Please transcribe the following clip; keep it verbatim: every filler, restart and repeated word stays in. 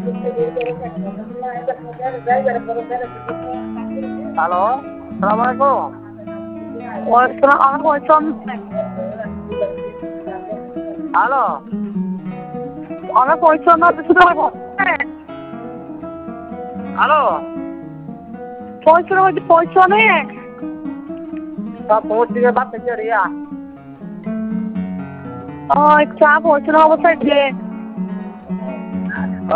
Halo, assalamualaikum. Waalaikumsalam. Halo, Ana পয়সা না দিতে পারবো halo. পয়সা হইতে পয়সা নেই Sa pਹੁंच गए बात कर रही है। ও চা পয়সা অবস্থায় যে